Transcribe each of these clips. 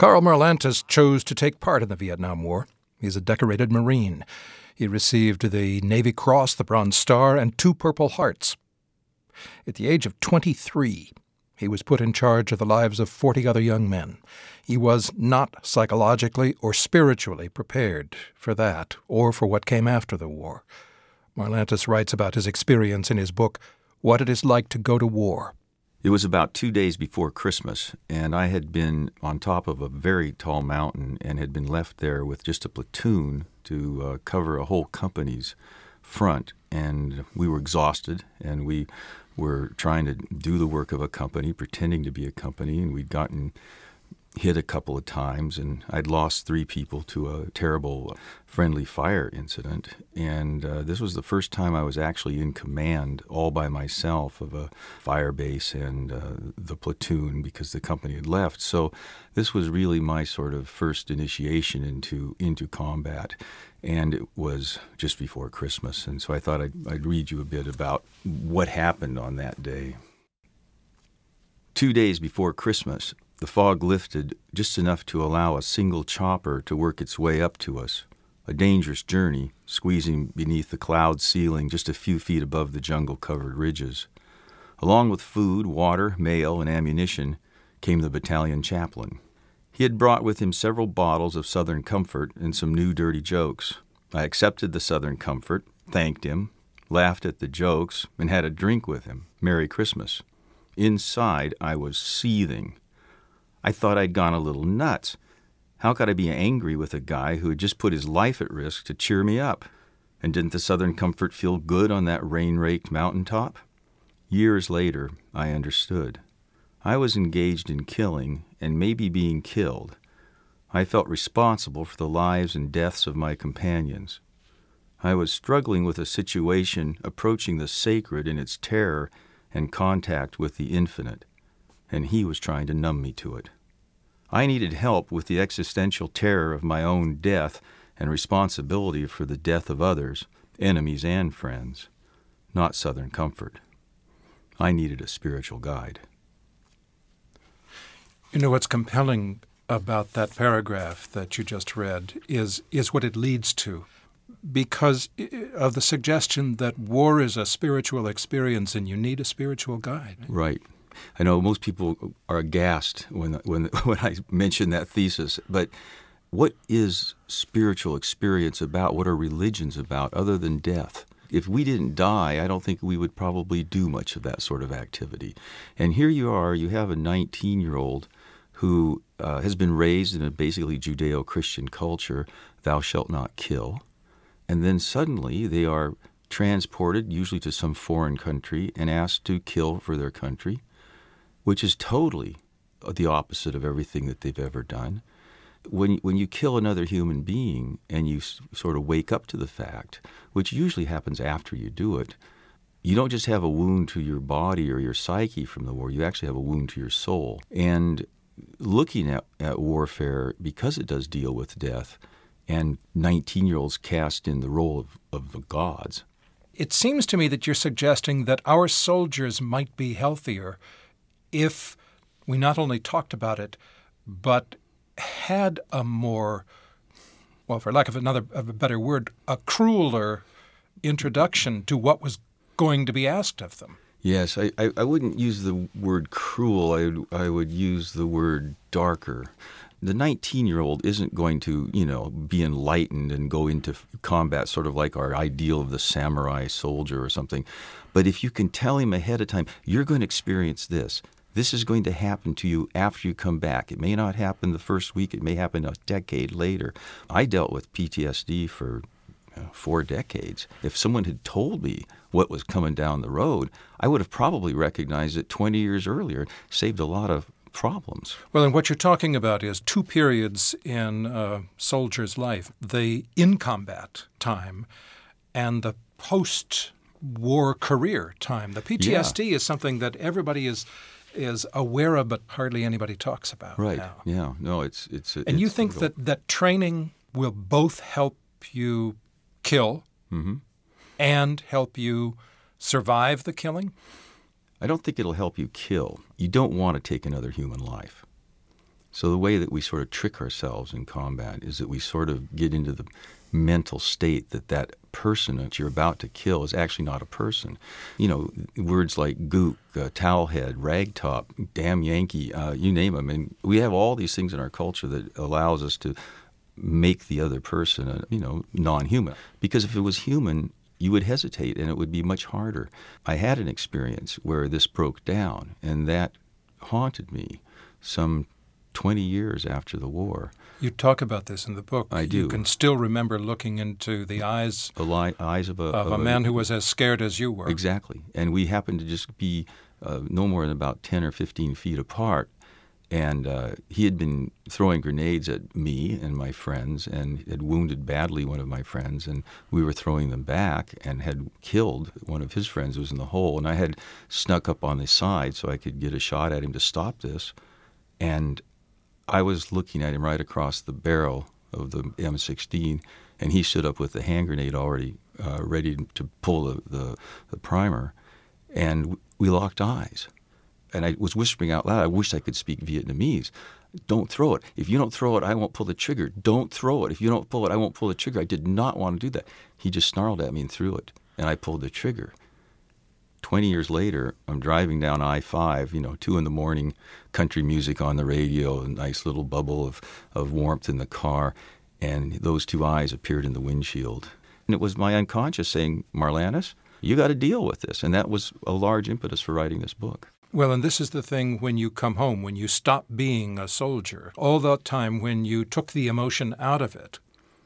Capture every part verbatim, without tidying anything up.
Karl Marlantes chose to take part in the Vietnam War. He's a decorated Marine. He received the Navy Cross, the Bronze Star, and two Purple Hearts. At the age of twenty-three, he was put in charge of the lives of forty other young men. He was not psychologically or spiritually prepared for that or for what came after the war. Marlantes writes about his experience in his book, What It Is Like to Go to War. It was about two days before Christmas, and I had been on top of a very tall mountain and had been left there with just a platoon to uh, cover a whole company's front. And we were exhausted, and we were trying to do the work of a company, pretending to be a company, and we'd gotten hit a couple of times, and I'd lost three people to a terrible friendly fire incident. And uh, this was the first time I was actually in command all by myself of a fire base and uh, the platoon because the company had left. So this was really my sort of first initiation into into combat. And it was just before Christmas. And so I thought I'd, I'd read you a bit about what happened on that day. Two days before Christmas, the fog lifted just enough to allow a single chopper to work its way up to us, a dangerous journey, squeezing beneath the cloud ceiling just a few feet above the jungle-covered ridges. Along with food, water, mail, and ammunition came the battalion chaplain. He had brought with him several bottles of Southern Comfort and some new dirty jokes. I accepted the Southern Comfort, thanked him, laughed at the jokes, and had a drink with him. Merry Christmas. Inside, I was seething. I thought I'd gone a little nuts. How could I be angry with a guy who had just put his life at risk to cheer me up? And didn't the Southern Comfort feel good on that rain-raked mountaintop? Years later, I understood. I was engaged in killing and maybe being killed. I felt responsible for the lives and deaths of my companions. I was struggling with a situation approaching the sacred in its terror and contact with the infinite, and he was trying to numb me to it. I needed help with the existential terror of my own death and responsibility for the death of others, enemies and friends, not Southern Comfort. I needed a spiritual guide. You know, what's compelling about that paragraph that you just read is is what it leads to, because of the suggestion that war is a spiritual experience and you need a spiritual guide. Right. I know most people are aghast when when when I mention that thesis, but what is spiritual experience about? What are religions about other than death? If we didn't die, I don't think we would probably do much of that sort of activity. And here you are, you have a nineteen-year-old who uh, has been raised in a basically Judeo-Christian culture, thou shalt not kill, and then suddenly they are transported, usually to some foreign country, and asked to kill for their country, which is totally the opposite of everything that they've ever done. When when you kill another human being and you s- sort of wake up to the fact, which usually happens after you do it, you don't just have a wound to your body or your psyche from the war, you actually have a wound to your soul. And looking at, at warfare, because it does deal with death, and nineteen-year-olds cast in the role of, of the gods. It seems to me that you're suggesting that our soldiers might be healthier if we not only talked about it, but had a more, well, for lack of another of a better word, a crueler introduction to what was going to be asked of them. Yes, I, I, I wouldn't use the word cruel. I would, I would use the word darker. The nineteen-year-old isn't going to, you know, be enlightened and go into combat sort of like our ideal of the samurai soldier or something. But if you can tell him ahead of time, you're going to experience this. This is going to happen to you after you come back. It may not happen the first week. It may happen a decade later. I dealt with P T S D for you know, four decades. If someone had told me what was coming down the road, I would have probably recognized it twenty years earlier, saved a lot of problems. Well, and what you're talking about is two periods in a soldier's life, the in-combat time and the post-war career time. The P T S D yeah. is something that everybody is is aware of, but hardly anybody talks about right. now. Yeah, no, it's... it's. And it's you think that, that training will both help you kill mm-hmm. and help you survive the killing? I don't think it'll help you kill. You don't want to take another human life. So the way that we sort of trick ourselves in combat is that we sort of get into the mental state that that person that you're about to kill is actually not a person. You know, words like gook, uh, towelhead, ragtop, damn Yankee, uh, you name them. And we have all these things in our culture that allows us to make the other person, uh, you know, non-human. Because if it was human, you would hesitate and it would be much harder. I had an experience where this broke down, and that haunted me some twenty years after the war. You talk about this in the book. I do. You can still remember looking into the eyes, the li- eyes of a, of of a man who was as scared as you were. Exactly. And we happened to just be uh, no more than about ten or fifteen feet apart. And uh, he had been throwing grenades at me and my friends and had wounded badly one of my friends. And we were throwing them back and had killed one of his friends who was in the hole. And I had snuck up on the side so I could get a shot at him to stop this. And I was looking at him right across the barrel of the M sixteen, and he stood up with the hand grenade already uh, ready to pull the, the, the primer. And we locked eyes. And I was whispering out loud, I wish I could speak Vietnamese. Don't throw it. If you don't throw it, I won't pull the trigger. Don't throw it. If you don't pull it, I won't pull the trigger. I did not want to do that. He just snarled at me and threw it, and I pulled the trigger. Twenty years later, I'm driving down I five, you know, two in the morning, country music on the radio, a nice little bubble of, of warmth in the car, and those two eyes appeared in the windshield. And it was my unconscious saying, Marlanus, you got to deal with this. And that was a large impetus for writing this book. Well, and this is the thing when you come home, when you stop being a soldier, all that time when you took the emotion out of it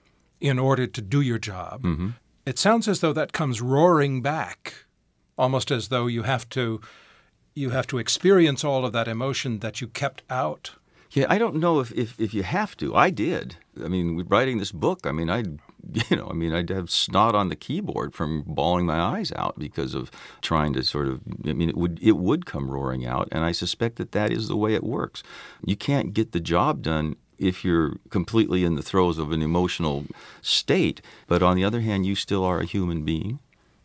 in order to do your job, Mm-hmm. it sounds as though that comes roaring back, almost as though you have to you have to experience all of that emotion that you kept out. Yeah, I don't know if, if, if you have to. I did. I mean, writing this book, I mean, I, you know, I mean, I'd have snot on the keyboard from bawling my eyes out because of trying to sort of, I mean, it would it would come roaring out, and I suspect that that is the way it works. You can't get the job done if you're completely in the throes of an emotional state, but on the other hand, you still are a human being,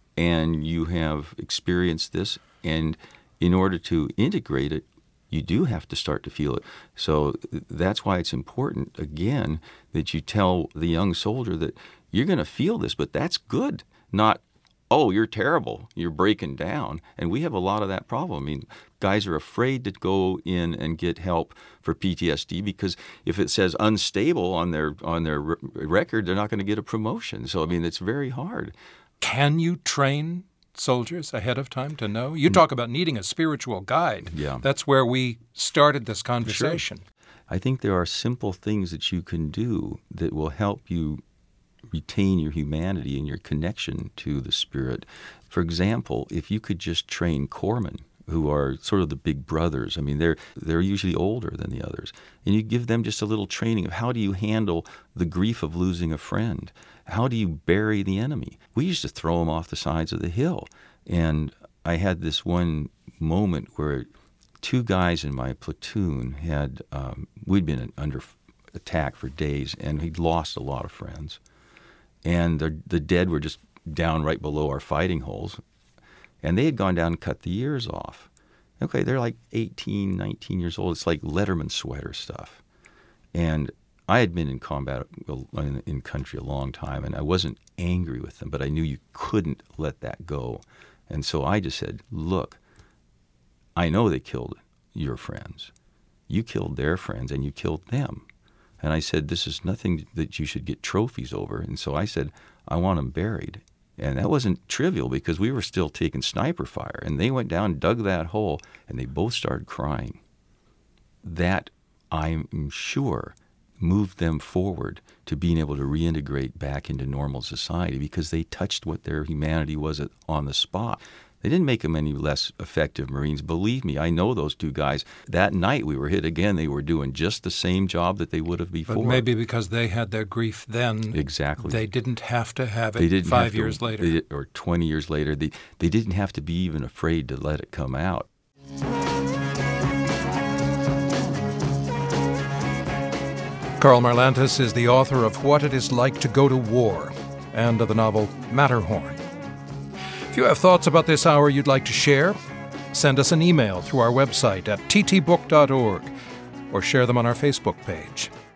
and you have experienced this, and in order to integrate it, you do have to start to feel it. So that's why it's important, again, that you tell the young soldier that you're going to feel this, but that's good, not, oh, you're terrible, you're breaking down. And we have a lot of that problem. I mean, guys are afraid to go in and get help for P T S D because if it says unstable on their on their r- record, they're not going to get a promotion. So, I mean, it's very hard. Can you train soldiers ahead of time to know? You talk about needing a spiritual guide. Yeah. That's where we started this conversation. Sure. I think there are simple things that you can do that will help you retain your humanity and your connection to the spirit. For example, if you could just train corpsmen, who are sort of the big brothers. I mean, they're they're usually older than the others. And you give them just a little training of how do you handle the grief of losing a friend? How do you bury the enemy? We used to throw them off the sides of the hill. And I had this one moment where two guys in my platoon had, um, we'd been under attack for days, and we'd lost a lot of friends. And the, the dead were just down right below our fighting holes. And they had gone down and cut the ears off. Okay, they're like eighteen, nineteen years old. It's like Letterman sweater stuff. And I had been in combat in, in country a long time, and I wasn't angry with them, but I knew you couldn't let that go. And so I just said, look, I know they killed your friends. You killed their friends, and you killed them. And I said, this is nothing that you should get trophies over. And so I said, I want them buried. And that wasn't trivial because we were still taking sniper fire. And they went down, dug that hole, and they both started crying. That, I'm sure, moved them forward to being able to reintegrate back into normal society because they touched what their humanity was at, on the spot. They didn't make them any less effective Marines. Believe me, I know those two guys. That night we were hit again. They were doing just the same job that they would have before. But maybe because they had their grief then. Exactly. They didn't have to have it they didn't five have to, years later. They, or twenty years later. They, they didn't have to be even afraid to let it come out. Karl Marlantes is the author of What It Is Like to Go to War and of the novel Matterhorn. If you have thoughts about this hour you'd like to share, send us an email through our website at t t book dot org. or share them on our Facebook page.